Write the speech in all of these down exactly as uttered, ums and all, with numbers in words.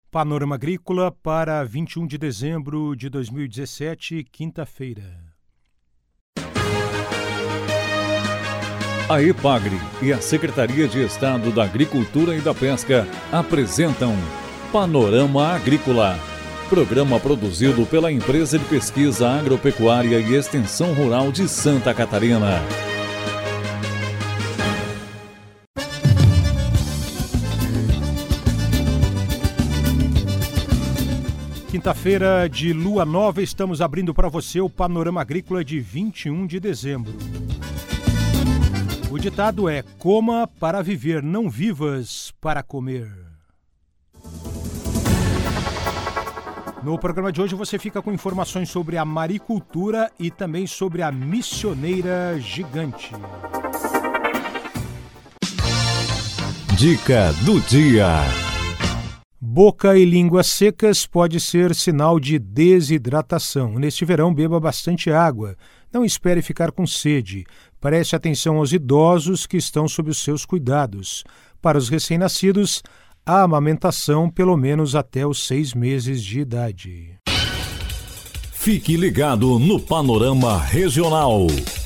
Panorama Agrícola para vinte e um de dezembro de dois mil e dezessete, quinta-feira. A EPAGRE e a Secretaria de Estado da Agricultura e da Pesca apresentam Panorama Agrícola, programa produzido pela Empresa de Pesquisa Agropecuária e Extensão Rural de Santa Catarina. Quinta-feira de lua nova, estamos abrindo para você o Panorama Agrícola de vinte e um de dezembro. O ditado é: coma para viver, não vivas para comer. No programa de hoje você fica com informações sobre a maricultura e também sobre a missioneira gigante. Dica do dia. Boca e línguas secas pode ser sinal de desidratação. Neste verão, beba bastante água. Não espere ficar com sede. Preste atenção aos idosos que estão sob os seus cuidados. Para os recém-nascidos, a amamentação pelo menos até os seis meses de idade. Fique ligado no Panorama Regional.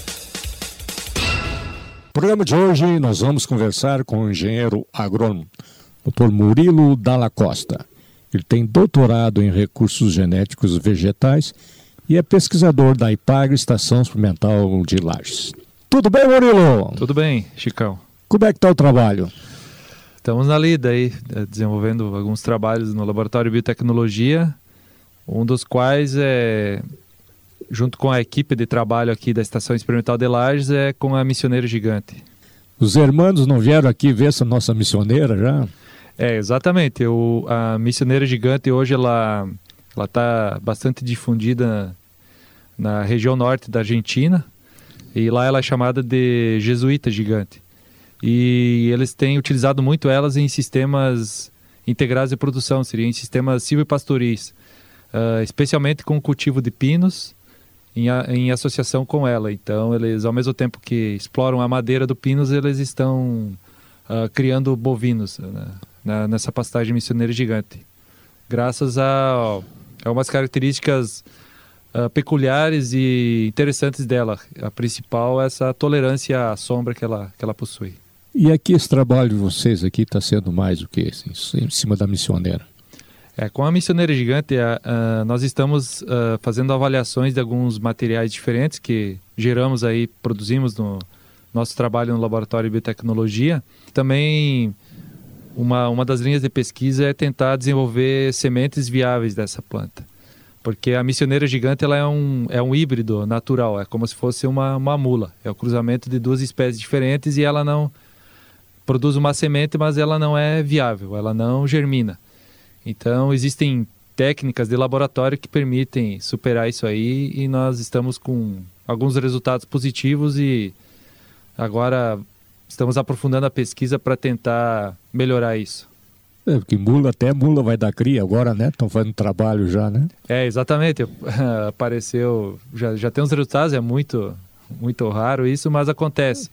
No programa de hoje nós vamos conversar com o engenheiro agrônomo doutor Murilo Dalla Costa. Ele tem doutorado em recursos genéticos vegetais e é pesquisador da EPAGRE, Estação Experimental de Lages. Tudo bem, Murilo? Tudo bem, Chicão. Como é que está o trabalho? Estamos na lida aí, desenvolvendo alguns trabalhos no Laboratório de Biotecnologia, um dos quais é, junto com a equipe de trabalho aqui da Estação Experimental de Lages, é com a missioneira gigante. Os hermanos não vieram aqui ver essa nossa missioneira já? É, exatamente. O, a missioneira gigante hoje ela ela está bastante difundida na, na região norte da Argentina, e lá ela é chamada de jesuíta gigante. E eles têm utilizado muito elas em sistemas integrados de produção, seriam em sistemas silvipastoris, uh, especialmente com o cultivo de pinos em, a, em associação com ela. Então, eles, ao mesmo tempo que exploram a madeira do pinos, eles estão uh, criando bovinos, né, na, nessa pastagem missioneira gigante, graças a, a umas características uh, peculiares e interessantes dela. A principal é essa tolerância à sombra que ela, que ela possui. E aqui esse trabalho de vocês aqui está sendo mais o que assim, em cima da missioneira? É, com a missioneira gigante, uh, uh, nós estamos uh, fazendo avaliações de alguns materiais diferentes que geramos aí, produzimos no nosso trabalho no Laboratório de Biotecnologia. Também uma, uma das linhas de pesquisa é tentar desenvolver sementes viáveis dessa planta. Porque a missioneira gigante ela é, um, é um híbrido natural, é como se fosse uma, uma mula. É o cruzamento de duas espécies diferentes e ela não produz uma semente, mas ela não é viável, ela não germina. Então, existem técnicas de laboratório que permitem superar isso aí e nós estamos com alguns resultados positivos e agora estamos aprofundando a pesquisa para tentar melhorar isso. É, porque mula, até mula vai dar cria agora, né? Estão fazendo trabalho já, né? É, exatamente. Apareceu, já, já tem uns resultados, é muito, muito raro isso, mas acontece.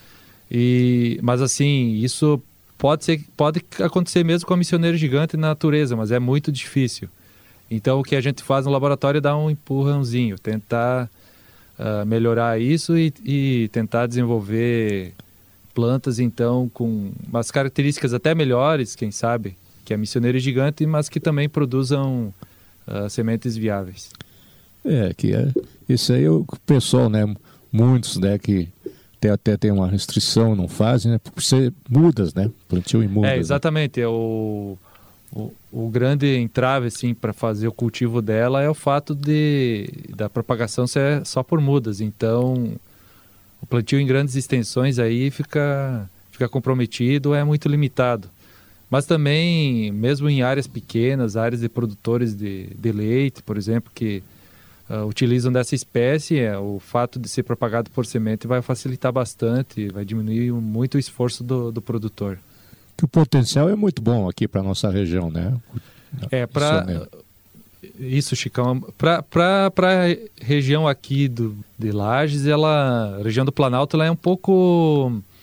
E, mas assim, isso pode, ser, pode acontecer mesmo com a missioneira gigante na natureza, mas é muito difícil. Então o que a gente faz no laboratório é dar um empurrãozinho, tentar uh, melhorar isso e, e tentar desenvolver plantas então com umas características até melhores, quem sabe, que a missioneira gigante, mas que também produzam uh, sementes viáveis. É, que é, isso aí é o pessoal, né, muitos, né, que Até, até tem uma restrição, não fazem, né? Por ser mudas, né? Plantio em mudas. É, exatamente. Né? É o, o, o grande entrave, assim, para fazer o cultivo dela é o fato de da propagação ser só por mudas. Então, o plantio em grandes extensões aí fica, fica comprometido, é muito limitado. Mas também, mesmo em áreas pequenas, áreas de produtores de, de leite, por exemplo, que Uh, utilizam dessa espécie, é, o fato de ser propagado por semente vai facilitar bastante, vai diminuir muito o esforço do, do produtor. Que o potencial é muito bom aqui para a nossa região, né? É, para isso, Chicão, para a região aqui do, de Lages, ela, a região do Planalto, ela é um pouco,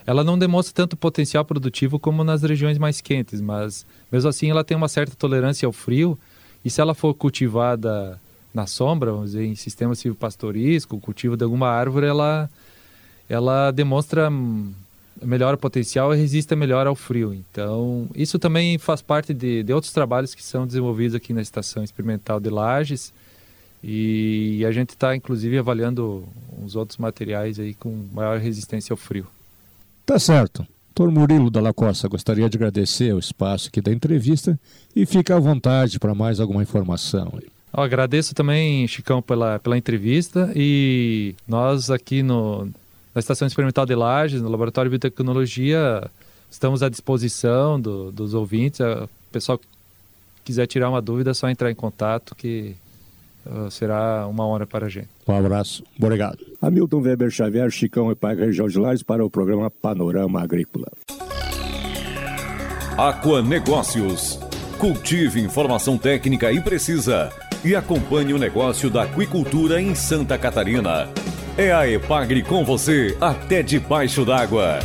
ela não demonstra tanto potencial produtivo como nas regiões mais quentes, mas mesmo assim ela tem uma certa tolerância ao frio, e se ela for cultivada na sombra, vamos dizer, em sistema silvopastorístico, o cultivo de alguma árvore, ela, ela demonstra melhor potencial e resiste melhor ao frio. Então, isso também faz parte de, de outros trabalhos que são desenvolvidos aqui na Estação Experimental de Lages, e a gente está, inclusive, avaliando uns outros materiais aí com maior resistência ao frio. Tá certo. doutor Murilo Dalla Costa, gostaria de agradecer o espaço aqui da entrevista e fica à vontade para mais alguma informação. Eu agradeço também, Chicão, pela, pela entrevista, e nós aqui no, na Estação Experimental de Lages, no Laboratório de Biotecnologia, estamos à disposição do, dos ouvintes. O pessoal que quiser tirar uma dúvida é só entrar em contato, que uh, será uma honra para a gente. Um abraço, obrigado. Hamilton Weber Xavier, Chicão e Pai Região de Lages para o programa Panorama Agrícola. Aquanegócios. Cultive informação técnica e precisa e acompanhe o negócio da aquicultura em Santa Catarina. É a Epagri com você até debaixo d'água.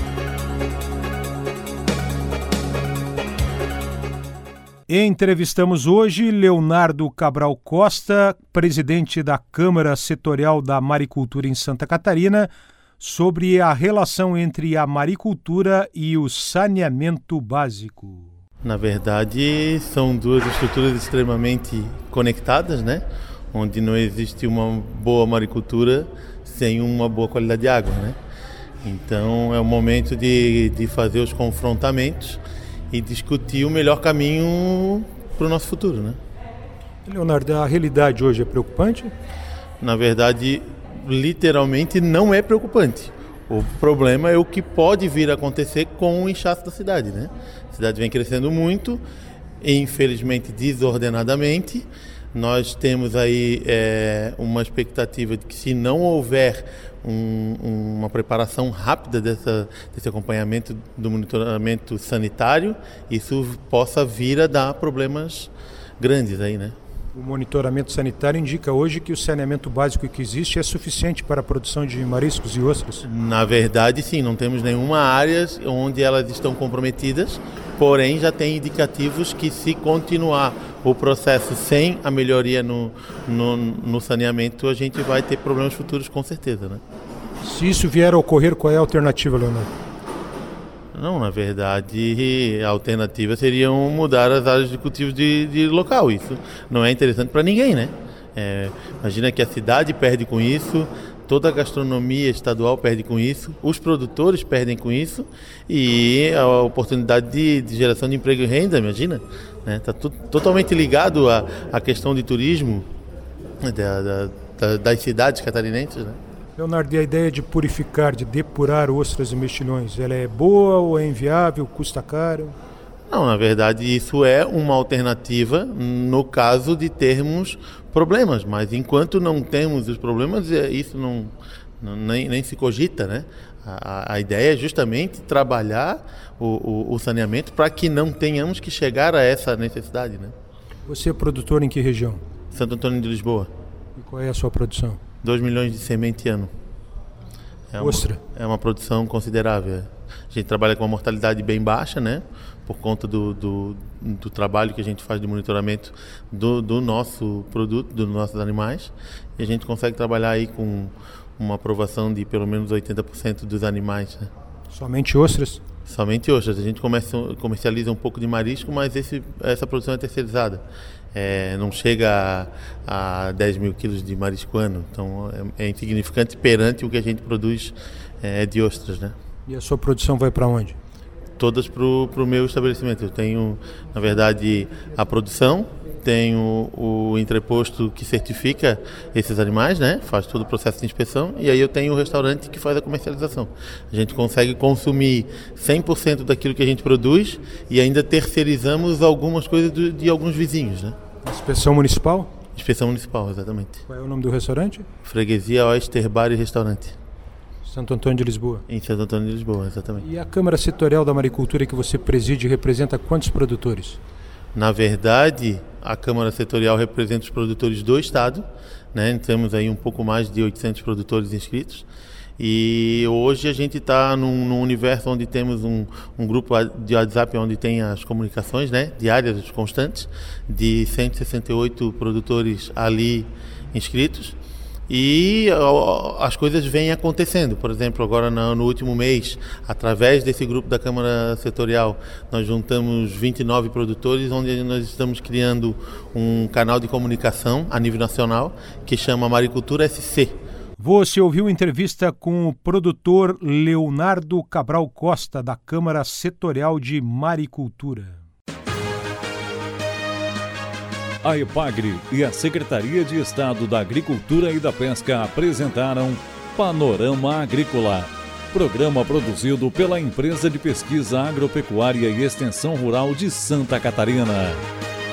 Entrevistamos hoje Leonardo Cabral Costa, presidente da Câmara Setorial da Maricultura em Santa Catarina, sobre a relação entre a maricultura e o saneamento básico. Na verdade, são duas estruturas extremamente conectadas, né? Onde não existe uma boa maricultura sem uma boa qualidade de água, né? Então é o momento de, de fazer os confrontamentos e discutir o melhor caminho para o nosso futuro, né? Leonardo, a realidade hoje é preocupante? Na verdade, literalmente não é preocupante. O problema é o que pode vir a acontecer com o inchaço da cidade, né? A cidade vem crescendo muito, infelizmente desordenadamente. Nós temos aí é, uma expectativa de que, se não houver um, uma preparação rápida dessa, desse acompanhamento do monitoramento sanitário, isso possa vir a dar problemas grandes aí, né? O monitoramento sanitário indica hoje que o saneamento básico que existe é suficiente para a produção de mariscos e ostras? Na verdade, sim, não temos nenhuma área onde elas estão comprometidas, porém já tem indicativos que, se continuar o processo sem a melhoria no, no, no saneamento, a gente vai ter problemas futuros com certeza, né? Se isso vier a ocorrer, qual é a alternativa, Leonardo? Não, na verdade, a alternativa seria mudar as áreas de cultivo de, de local. Isso não é interessante para ninguém, né? É, imagina que a cidade perde com isso, toda a gastronomia estadual perde com isso, os produtores perdem com isso, e a oportunidade de, de geração de emprego e renda, imagina? Está né? totalmente ligado à, à questão de turismo da, da, da, das cidades catarinenses, né? Leonardo, e a ideia de purificar, de depurar ostras e mexilhões, ela é boa ou é inviável, custa caro? Não, na verdade isso é uma alternativa no caso de termos problemas, mas enquanto não temos os problemas, isso não, não nem, nem se cogita, né? A, a ideia é justamente trabalhar o, o, o saneamento para que não tenhamos que chegar a essa necessidade, né? Você é produtor em que região? Santo Antônio de Lisboa. E qual é a sua produção? dois milhões de semente ano. É uma, Ostra? É uma produção considerável. A gente trabalha com uma mortalidade bem baixa, né? Por conta do, do, do trabalho que a gente faz de monitoramento do, do nosso produto, dos nossos animais. E a gente consegue trabalhar aí com uma aprovação de pelo menos oitenta por cento dos animais, né? Somente ostras? Somente ostras. A gente começa, comercializa um pouco de marisco, mas esse, essa produção é terceirizada. É, não chega a, a dez mil quilos de marisco ano, então é, é insignificante perante o que a gente produz é, de ostras, né? E a sua produção vai para onde? Todas para o meu estabelecimento. Eu tenho, na verdade, a produção, tenho o entreposto que certifica esses animais, né? Faz todo o processo de inspeção, e aí eu tenho o restaurante que faz a comercialização. A gente consegue consumir cem por cento daquilo que a gente produz e ainda terceirizamos algumas coisas de, de alguns vizinhos, né? Inspeção municipal? Inspeção municipal, exatamente. Qual é o nome do restaurante? Freguesia Oyster Bar e Restaurante. Santo Antônio de Lisboa. Em Santo Antônio de Lisboa, exatamente. E a Câmara Setorial da Maricultura que você preside representa quantos produtores? Na verdade, a Câmara Setorial representa os produtores do Estado, né? Temos aí um pouco mais de oitocentos produtores inscritos, E hoje a gente está num, num universo onde temos um, um grupo de WhatsApp onde tem as comunicações, né, diárias, constantes, de cento e sessenta e oito produtores ali inscritos. E as coisas vêm acontecendo. Por exemplo, agora no último mês, através desse grupo da Câmara Setorial, nós juntamos vinte e nove produtores, onde nós estamos criando um canal de comunicação a nível nacional que chama Maricultura S C. Você ouviu entrevista com o produtor Leonardo Cabral Costa, da Câmara Setorial de Maricultura. A EPAGRE e a Secretaria de Estado da Agricultura e da Pesca apresentaram Panorama Agrícola, programa produzido pela Empresa de Pesquisa Agropecuária e Extensão Rural de Santa Catarina.